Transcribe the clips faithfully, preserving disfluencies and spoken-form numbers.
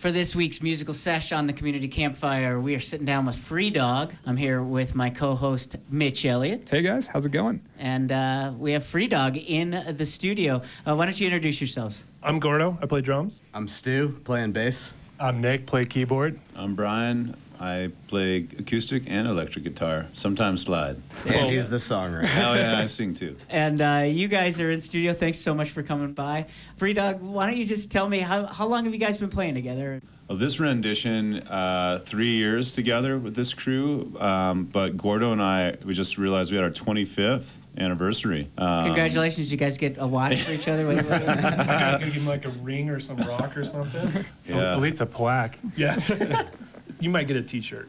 For this week's musical sesh on the Community Campfire, we are sitting down with Free Dog. I'm here with my co-host, Mitch Elliott. Hey guys, how's it going? And uh, we have Free Dog in the studio. Uh, why don't you introduce yourselves? I'm Gordo. I play drums. I'm Stu, playing bass. I'm Nick, play keyboard. I'm Brian. I play acoustic and electric guitar, sometimes slide. And he's the songwriter. Oh yeah, I sing too. And uh, you guys are in studio. Thanks so much for coming by. Free Dog, why don't you just tell me, how, how long have you guys been playing together? Well, this rendition, uh, three years together with this crew, um, but Gordo and I, we just realized we had our twenty-fifth anniversary. Um, Congratulations, you guys get a watch for each other? Wait, wait, wait. I'm gonna give him like a ring or some rock or something. Yeah. At least a plaque. Yeah. You might get a t-shirt.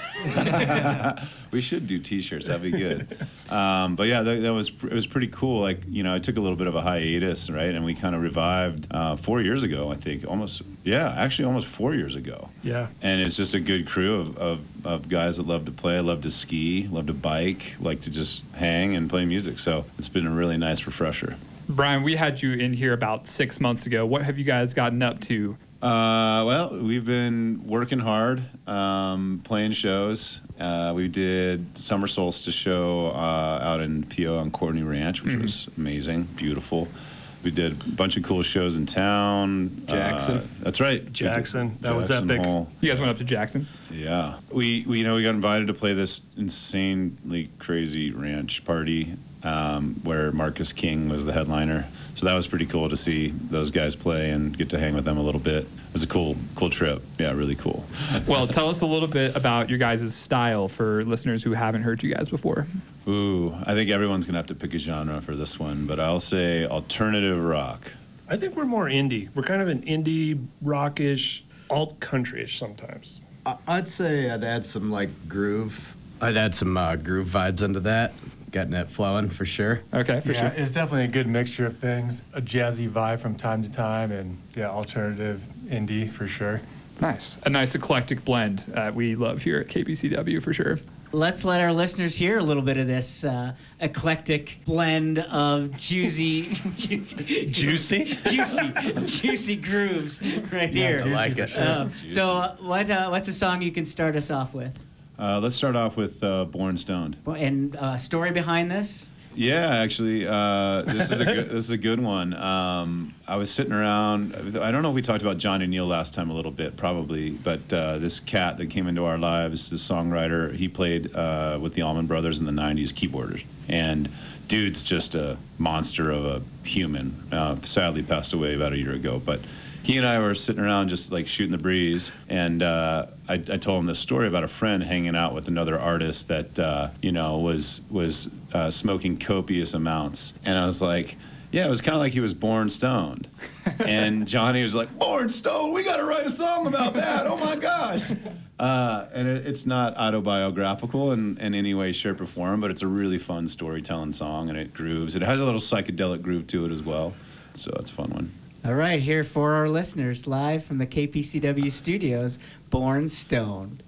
We should do T-shirts. That'd be good. Um, but yeah, that, that was it was pretty cool. Like, you know, I took a little bit of a hiatus, right, and we kind of revived uh, four years ago. I think almost, yeah, actually almost four years ago. Yeah. And it's just a good crew of, of, of guys that love to play, love to ski, love to bike, like to just hang and play music. So it's been a really nice refresher. Brian, we had you in here about six months ago. What have you guys gotten up to? Uh, well, we've been working hard, um, playing shows. Uh, we did Summer Solstice show uh, out in P O on Courtney Ranch, which mm-hmm. was amazing, beautiful. We did a bunch of cool shows in town. Jackson. Uh, that's right. Jackson. That Jackson was epic. Hall. You guys went up to Jackson? Yeah. We, we, you know, we got invited to play this insanely crazy ranch party um, where Marcus King was the headliner. So that was pretty cool to see those guys play and get to hang with them a little bit. It was a cool, cool trip. Yeah, really cool. Well, tell us a little bit about your guys' style for listeners who haven't heard you guys before. Ooh, I think everyone's going to have to pick a genre for this one, but I'll say alternative rock. I think we're more indie. We're kind of an indie, rockish, alt-country-ish sometimes. I- I'd say I'd add some, like, groove. I'd add some uh, groove vibes into that. Getting it flowing for sure. Okay, for yeah, sure. It's definitely a good mixture of things. A jazzy vibe from time to time, and yeah, alternative indie for sure. Nice. A nice eclectic blend uh, we love here at K P C W for sure. Let's let our listeners hear a little bit of this uh, eclectic blend of juicy, juicy, Juicy? juicy, juicy grooves right here. I like it. Um, so, uh, what uh, what's a song you can start us off with? Uh, let's start off with uh, Born Stoned. And uh, story behind this? Yeah, actually, uh, this is a good, this is a good one. Um, I was sitting around. I don't know if we talked about Johnny Neal last time a little bit, probably, but uh, this cat that came into our lives, this songwriter, he played uh, with the Allman Brothers in the nineties, keyboarders, and dude's just a monster of a human. Uh, sadly, passed away about a year ago, but. He and I were sitting around just like shooting the breeze, and uh, I, I told him this story about a friend hanging out with another artist that uh, you know was was uh, smoking copious amounts, and I was like, yeah, it was kind of like he was born stoned, and Johnny was like, born stoned, we got to write a song about that. Oh my gosh. Uh, and it, it's not autobiographical in, in any way, shape, or form, but it's a really fun storytelling song, and it grooves. It has a little psychedelic groove to it as well, so it's a fun one. All right, here for our listeners, live from the K P C W studios, Born Stoned.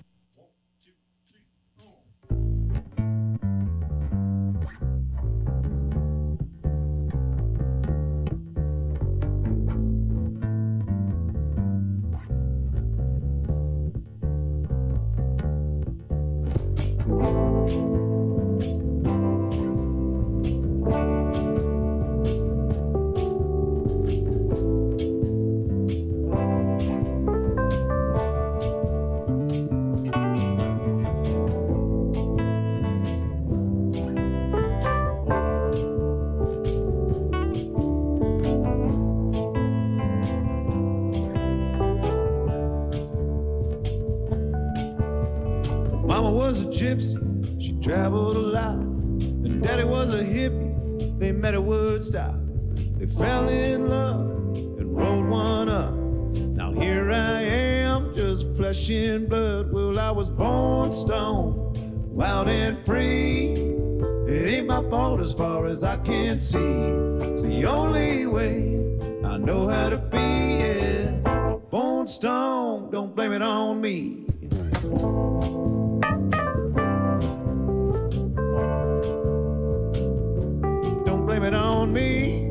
Mama was a gypsy, she traveled a lot. And Daddy was a hippie, they met at Woodstock. They fell in love and rolled one up. Now here I am, just flesh and blood. Well, I was born stoned, wild and free. It ain't my fault as far as I can see. It's the only way I know how to be, yeah. Born stoned, don't blame it on me. Don't blame it on me.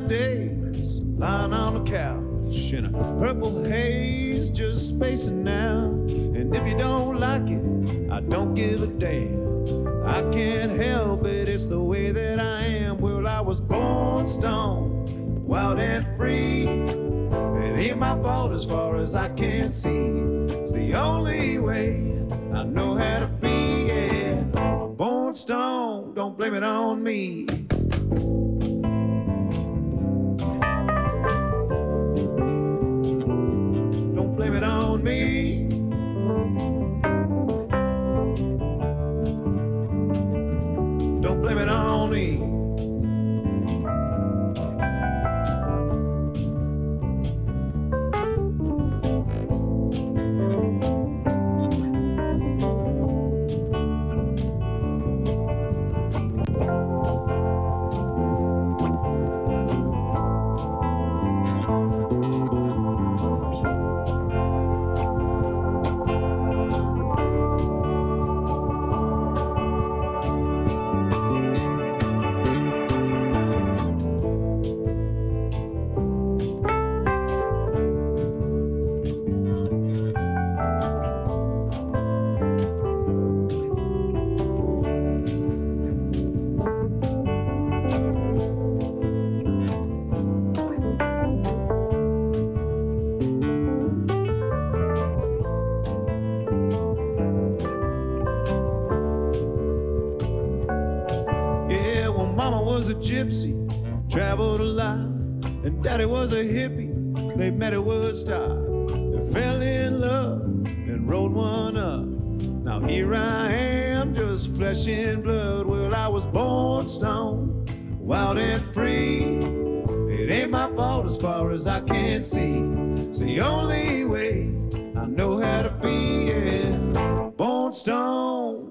days, lying on the couch in a purple haze, just spacing out. And if you don't like it, I don't give a damn. I can't help it, it's the way that I am. Well, I was born stoned, wild and free. It ain't my fault as far as I can see. It's the only way I know how to be, yeah. Born stoned, don't blame it on me. Don't blame it on me. Don't blame it on me. Yeah, well, Mama was a gypsy, traveled a lot, and Daddy was a hippie. They met at Woodstock, they fell in love and rolled one up. Now here I am, just flesh and blood. Well, I was born stoned, wild and free. It ain't my fault as far as I can see. It's the only way I know how to be, yeah. Born stoned.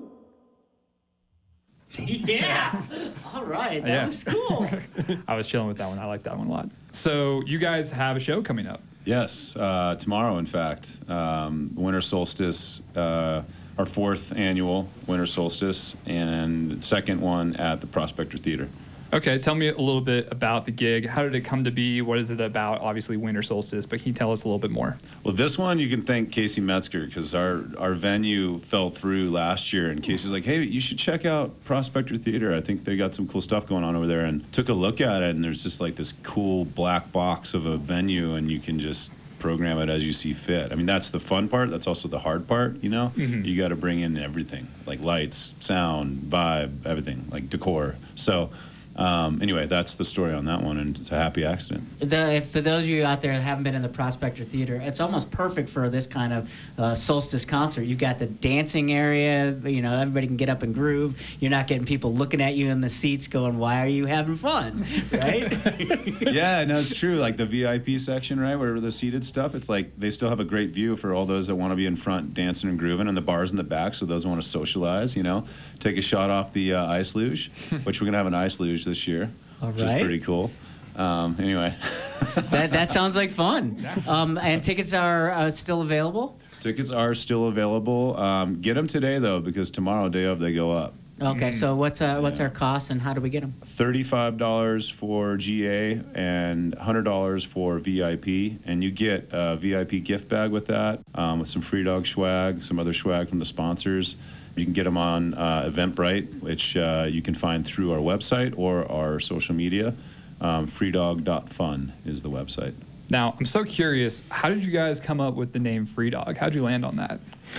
Yeah. All right. That Yeah. was cool. I was chilling with that one. I like that one a lot. So you guys have a show coming up. Yes, uh, tomorrow, in fact, um, winter solstice, uh, our fourth annual winter solstice, and second one at the Prospector Theater. Okay, tell me a little bit about the gig. How did it come to be? What is it about? Obviously, winter solstice, but can you tell us a little bit more? Well, this one you can thank Casey Metzger, because our, our venue fell through last year, and Casey's like, hey, you should check out Prospector Theater. I think they got some cool stuff going on over there, and took a look at it, and there's just like this cool black box of a venue, and you can just program it as you see fit. I mean, that's the fun part. That's also the hard part, you know? Mm-hmm. You got to bring in everything, like lights, sound, vibe, everything, like decor. So Um, anyway, that's the story on that one, and it's a happy accident. The, for those of you out there that haven't been in the Prospector Theater, it's almost perfect for this kind of uh, solstice concert. You've got the dancing area, you know, everybody can get up and groove. You're not getting people looking at you in the seats going, why are you having fun, right? Yeah, no, it's true. Like the V I P section, right, where the seated stuff, it's like they still have a great view for all those that want to be in front dancing and grooving, and the bars in the back, so those who want to socialize, you know, take a shot off the uh, ice luge, which we're going to have an ice luge this year, All which right. is pretty cool. Um, anyway. that, that sounds like fun. Um, and tickets are uh, still available? Tickets are still available. Um, get them today, though, because tomorrow, day of, they go up. Okay, so what's uh, what's Yeah. our cost and how do we get them? thirty-five dollars for G A and one hundred dollars for V I P. And you get a V I P gift bag with that, um, with some Free Dog swag, some other swag from the sponsors. You can get them on uh, Eventbrite, which uh, you can find through our website or our social media. Um, free dog dot fun is the website. Now, I'm so curious, how did you guys come up with the name Free Dog? How'd you land on that?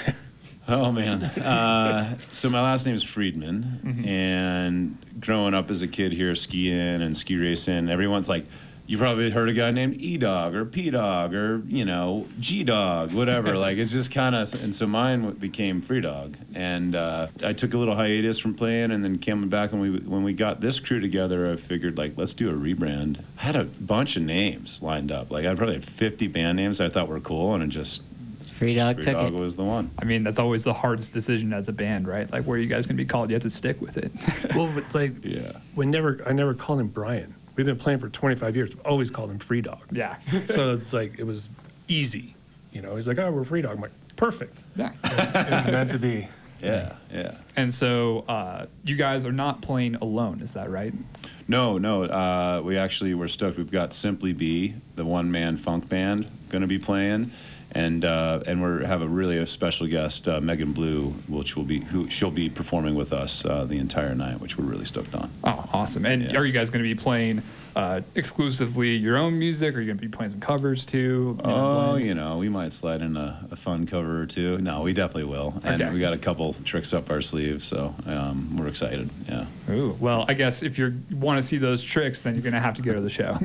Oh, man. Uh, so my last name is Friedman, Mm-hmm. and growing up as a kid here skiing and ski racing, everyone's like, you probably heard a guy named E-Dog or P-Dog or, you know, G-Dog, whatever. Like, it's just kind of, and so mine became Free Dog. And uh, I took a little hiatus from playing, and then came back, and we, when we got this crew together, I figured, like, let's do a rebrand. I had a bunch of names lined up. Like, I probably had fifty band names I thought were cool, and it just... Free Dog Free took Dog it. was the one. I mean, that's always the hardest decision as a band, right? Like, where are you guys going to be called? You have to stick with it. Well, but like, Yeah. we never, I never called him Brian. We've been playing for twenty-five years. We've always called him Free Dog. Yeah. So it's like, it was easy. You know, he's like, oh, we're Free Dog. I'm like, perfect. Yeah. It was meant to be. Yeah, yeah. And so uh, you guys are not playing alone, is that right? No, no. Uh, we actually we're stoked. We've got Simply Be, the one-man funk band, going to be playing, and uh, and we have a really a special guest, uh, Megan Blue, which will be who she'll be performing with us uh, the entire night, which we're really stoked on. Oh, awesome. And Yeah. are you guys going to be playing uh, exclusively your own music? Or are you going to be playing some covers too? You know, Oh, blends? you know, we might slide in a, a fun cover or two. No, we definitely will, and Okay. we got a couple tricks up our sleeve, so um, we're excited. Yeah. Ooh, well, I guess if you want to see those tricks, then you're going to have to go to the show.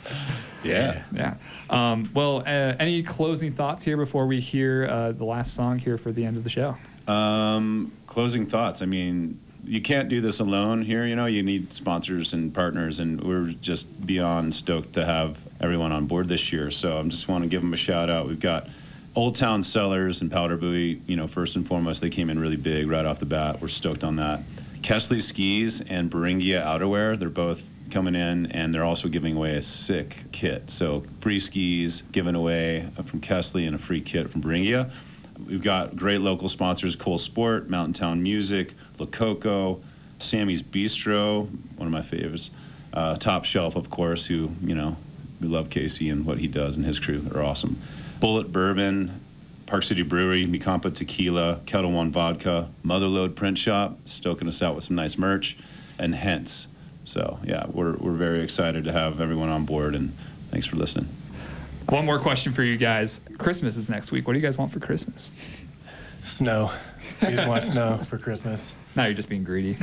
Yeah. Yeah. Um, well, uh, any closing thoughts here before we hear uh, the last song here for the end of the show? Um, closing thoughts. I mean, you can't do this alone here. You know, you need sponsors and partners, and we're just beyond stoked to have everyone on board this year. So I just want to give them a shout out. We've got Old Town Cellars and Powder Buoy. You know, first and foremost, they came in really big right off the bat. We're stoked on that. Kesley Skis and Beringia Outerwear. They're both coming in, and they're also giving away a sick kit. So free skis given away from Kesley and a free kit from Beringia. We've got great local sponsors: Cole Sport, Mountain Town Music, La Coco, Sammy's Bistro, one of my favorites, uh, Top Shelf, of course, who, you know, we love Casey and what he does and his crew. They're awesome. Bullet Bourbon, Park City Brewery, Mikampa Tequila, Kettle One Vodka, Motherlode Print Shop, stoking us out with some nice merch, and Hence. So, yeah, we're, we're very excited to have everyone on board, and thanks for listening. One more question for you guys. Christmas is next week. What do you guys want for Christmas? Snow. You just want snow for Christmas. Now you're just being greedy.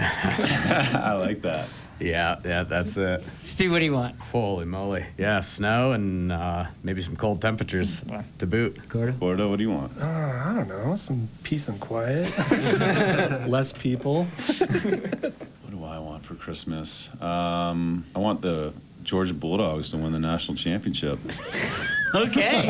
I like that. Yeah, yeah, that's it. Stu, what do you want? Holy moly. Yeah, snow and uh, maybe some cold temperatures to boot. Gordon? Bordeaux, what do you want? Uh, I don't know, some peace and quiet, less people. What do I want for Christmas? Um, I want the Georgia Bulldogs to win the national championship. Okay.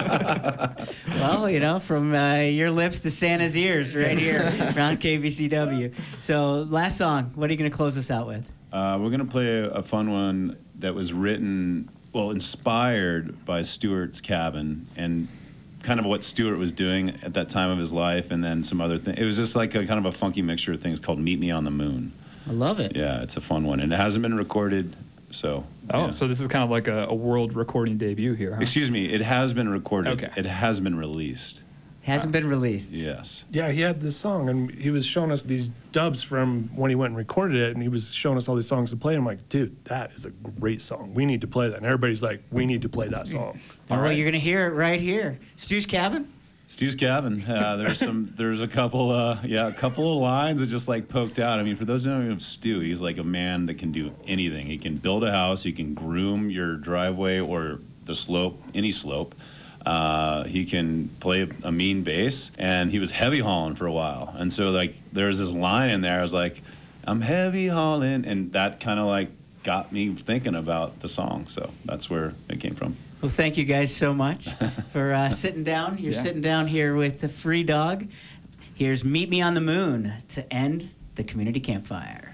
Well, you know, from uh, your lips to Santa's ears right here around K V C W. So, last song, what are you going to close us out with? Uh, we're going to play a, a fun one that was written, well, inspired by Stuart's Cabin and kind of what Stuart was doing at that time of his life, and then some other things. It was just like a kind of a funky mixture of things called Meet Me on the Moon. I love it. Yeah, it's a fun one, and it hasn't been recorded, so. Oh, yeah. so this is kind of like a, a world recording debut here, huh? Excuse me, it has been recorded. Okay. It has been released. Hasn't been released. Yes. Yeah, he had this song, and he was showing us these dubs from when he went and recorded it, and he was showing us all these songs to play. And I'm like, dude, that is a great song. We need to play that. And everybody's like, we need to play that song. All All right, right. you're going to hear it right here. Stu's Cabin? Stu's Cabin. Uh, there's some. There's a couple. Uh, yeah, a couple of lines that just like poked out. I mean, for those who don't know Stu, he's like a man that can do anything. He can build a house. He can groom your driveway or the slope, any slope. Uh, he can play a mean bass, and he was heavy hauling for a while. And so like there was this line in there. I was like, I'm heavy hauling, and that kind of like got me thinking about the song. So that's where it came from. Well, thank you guys so much for uh, sitting down. You're Yeah. sitting down here with the Free Dog. Here's Meet Me on the Moon to end the community campfire.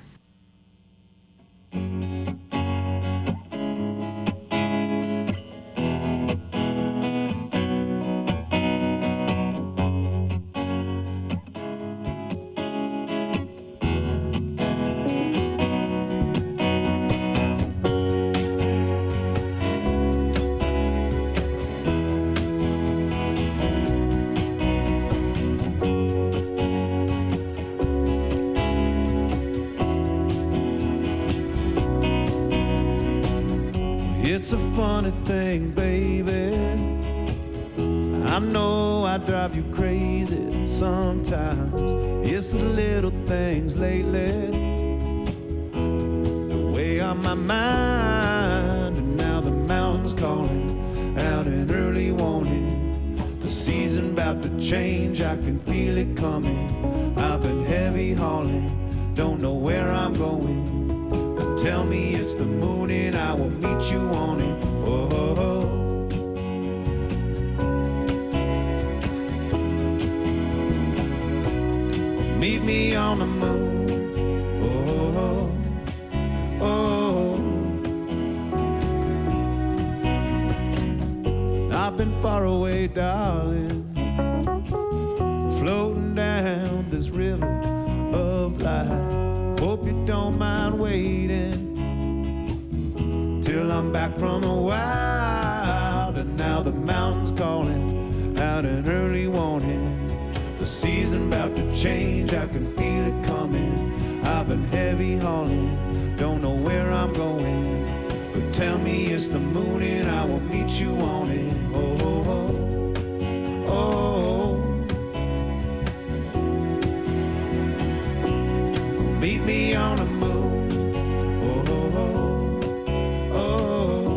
It's a funny thing, baby. I know I drive you crazy sometimes. It's the little things lately, the way on my mind. And now the mountain's calling out in early warning. The season about to change, I can feel it coming. I've been heavy hauling, don't know where I'm going. Tell me it's the moon and I will meet you on it. Oh, oh, oh. Meet me on the moon. Oh, oh, oh. I've been far away, darling, floating down this river till I'm back from the wild. And now the mountain's calling out an early warning. The season about to change, I can feel it coming. I've been heavy hauling, don't know where I'm going. But tell me it's the moon and I will meet you on it. Oh, oh, oh, oh. Meet me on the moon. Oh, oh, oh,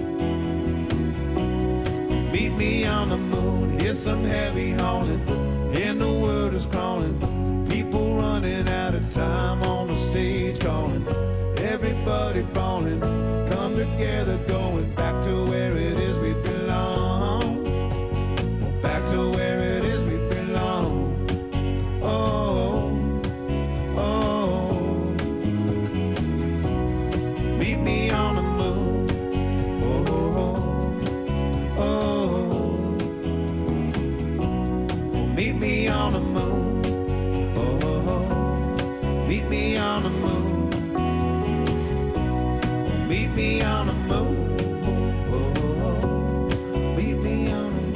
oh. Meet me on the moon. Here's some heavy hauling, and the world is crawling. People running out of time on the stage calling. Everybody brawling. Come together, going back to where it is we belong. Back to where it is we belong. Oh, oh. Meet me on the moon. Oh, oh, oh. Meet me on the moon. Oh, meet me on the moon. Meet me on the moon. Oh, meet me on the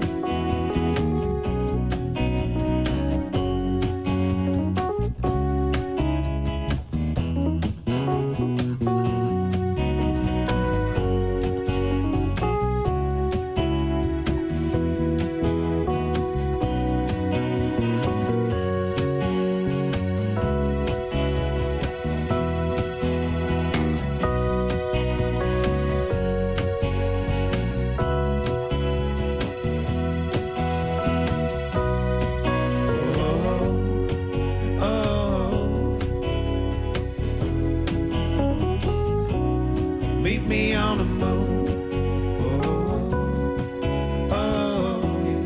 Meet me on the moon. Oh, oh, yeah.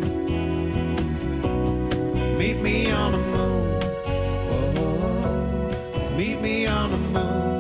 Meet me on the moon. Oh, meet me on the moon.